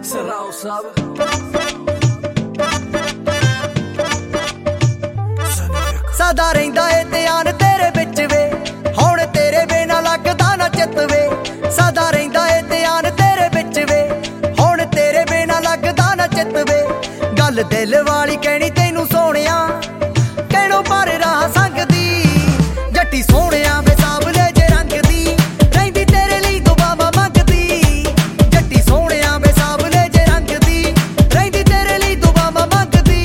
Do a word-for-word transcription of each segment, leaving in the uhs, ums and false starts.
ਸਰਾਓ ਸਾਹਿਬ ਸਦਾ ਰਹਿੰਦਾ ਏ ਧਿਆਨ ਤੇਰੇ ਵਿੱਚ ਵੇ, ਹੁਣ ਤੇਰੇ ਬਿਨਾ ਲੱਗਦਾ ਨਾ ਚਿੱਤ ਵੇ। ਸਦਾ ਰਹਿੰਦਾ ਏ ਧਿਆਨ ਤੇਰੇ ਵਿੱਚ ਵੇ, ਹੁਣ ਤੇਰੇ ਬਿਨਾ ਲੱਗਦਾ ਨਾ ਚਿੱਤ ਵੇ। ਗੱਲ ਦਿਲ ਵਾਲੀ ਕਹਿਣੀ ਤੈਨੂੰ ਸੋਹਣਿਆ, ਕਹਿਣੋਂ ਪਰ ਰਾਹ ਸੰਗਦੀ। ਜੱਟੀ ਸੋਹਣਿਆ ਵੇ ਸਾਬਲੇ ਜੇ ਰੰਗ ਦੀ, ਰਹਿੰਦੀ ਤੇਰੇ ਲਈ ਦੁਆਵਾਂ ਮੰਗਦੀ। ਜੱਟੀ ਸੋਹਣਿਆ ਵੇ ਸਾਬਲੇ ਜੇ ਰੰਗ ਦੀ, ਰਹਿੰਦੀ ਤੇਰੇ ਲਈ ਦੁਆਵਾਂ ਮੰਗਦੀ।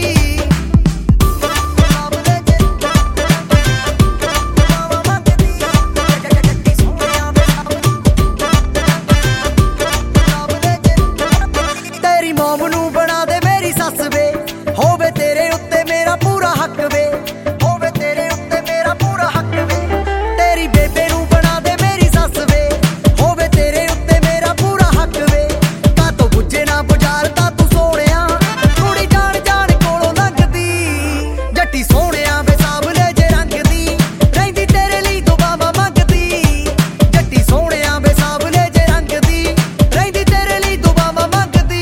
ਤੇਰੀ ਮੌਮ ਨੂੰ ਬਣਾ ਦੇ ਮੇਰੀ ਸੱਸ ਵੇ, ਹੋਵੇ ਤੇਰੇ ਉੱਤੇ ਮੇਰਾ ਪੂਰਾ ਹੱਕ ਵੇ। ਹੋਵੇ ਤੇਰੇ ਉੱਤੇ ਮੇਰਾ ਪੂਰਾ ਹੱਕ ਵੇ। ਤੇਰੀ ਬੇਬੇ ਨੂੰ ਬਣਾ ਦੇ ਮੇਰੀ ਸੱਸ ਵੇ, ਹੋਵੇ ਤੇਰੇ ਉੱਤੇ ਮੇਰਾ ਪੂਰਾ ਹੱਕ ਵੇ। ਤਾਂ ਤੂੰ ਬੁੱਝੇ ਨਾ ਬੁਝਾਰਦਾ ਤੂੰ ਸੋਹਣਿਆ, ਕੁੜੀ ਜਾਣ ਜਾਣ ਕੋਲੋਂ ਲੰਘਦੀ। ਜੱਟੀ ਸੋਹਣਿਆ ਵੇ ਸਾਬਲੇ ਜੇ ਰੰਗ ਦੀ, ਰਹਿੰਦੀ ਤੇਰੇ ਲਈ ਦੁਆਵਾਂ ਮੰਗਦੀ। ਜੱਟੀ ਸੋਹਣਿਆ ਵੇ ਸਾਬਲੇ ਜੇ ਰੰਗ ਦੀ, ਰਹਿੰਦੀ ਤੇਰੇ ਲਈ ਦੁਆਵਾਂ ਮੰਗਦੀ।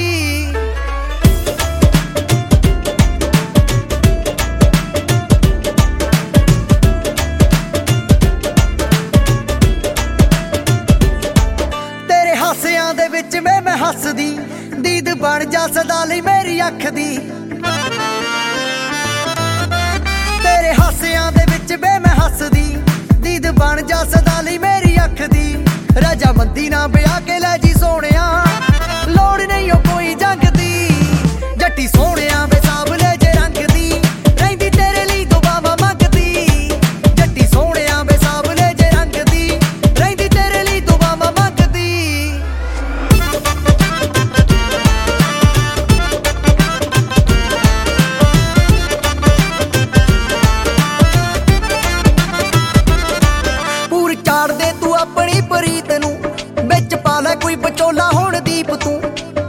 ਤੇਰੇ ਹਾਸਿਆਂ ਦੇ ਵਿੱਚ ਵੇ ਮੈਂ ਹੱਸਦੀ, ਦੀਦ ਬਣ ਜਾ ਸਦਾ ਲਈ ਮੇਰੀ ਅੱਖ ਦੀ। ਤੇਰੇ ਹਾਸਿਆਂ ਦੇ ਵਿੱਚ ਵੇ ਮੈਂ ਹੱਸਦੀ, ਦੀਦ ਬਣ ਜਾ ਸਦਾ ਲਈ ਮੇਰੀ ਅੱਖ ਦੀ। ਰਜਾਮੰਦੀ ਨਾ ਵਿਆਹ ਕੇ ਲੈ ਜੀ ਸੋਹਣਿਆ, ਲੋੜ ਨਹੀਂ ਓ ਕੋਈ ਜੰਗ ਦੀ। ਜੱਟੀ ਸੋਹਣਿਆ ਵੇ ਸਾਬਲੇ ਜੇ ਰੰਗ ਦੀ, ਰਹਿੰਦੀ ਤੇਰੇ ਲਈ ਦੁਆਵਾਂ ਮੰਗਦੀ। ਜੱਟੀ ਸੋਹਣਿਆ ਵੇ ਸਾਬਲੇ ਜੇ ਰੰਗ ਦੀ, ਰਹਿੰਦੀ ਤੇਰੇ ਲਈ ਦੁਆਵਾਂ ਮੰਗਦੀ। ਪੂਰ ਚਾੜ ਦੇ ਤੂੰ ਆਪਣੀ ਪ੍ਰੀਤ ਨੂੰ, ਵਿੱਚ ਪਾ ਲੈ ਕੋਈ ਵਿਚੋਲਾ ਹੁਣ ਦੀਪ ਤੂੰ।